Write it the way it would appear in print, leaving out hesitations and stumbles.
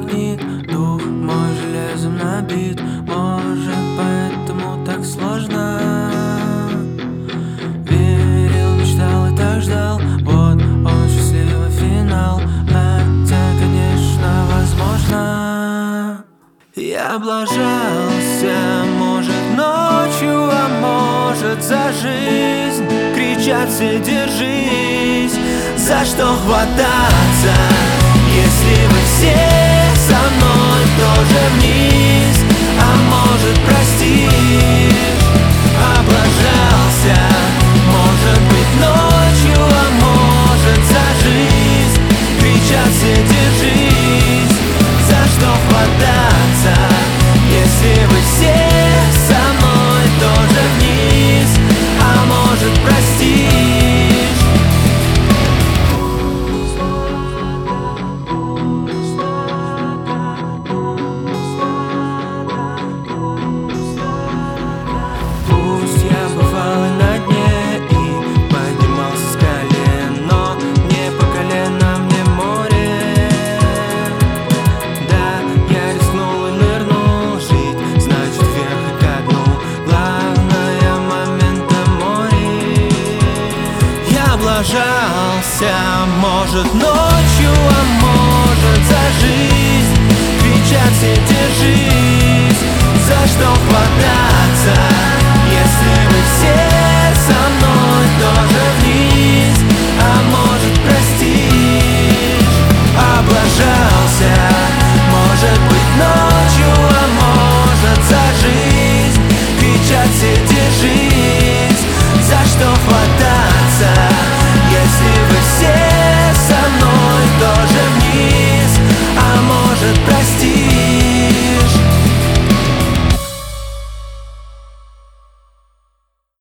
магнит, дух мой железом набит. Может, поэтому так сложно. Верил, мечтал и так ждал. Вот он, счастливый финал. Хотя, конечно, возможно, я облажался. Может, ночью, а может, за жизнь. Кричат все: держись, за что хвататься? Если вы все со мной, тоже вниз. А может, простишь, облажался. Может быть, ночью, а может, за жизнь. Кричат все: держись, за что хвататься? Если вы все со мной, тоже вниз. А может, простишь. Пусть я бывал и на дне, и поднимался с колен, но не по колено мне море. Да, я рискнул и нырнул. Жить значит вверх и ко дну. Главное момента море. Я облажался. Может, ночью, а может, за жизнь. Кричат все: держись, за что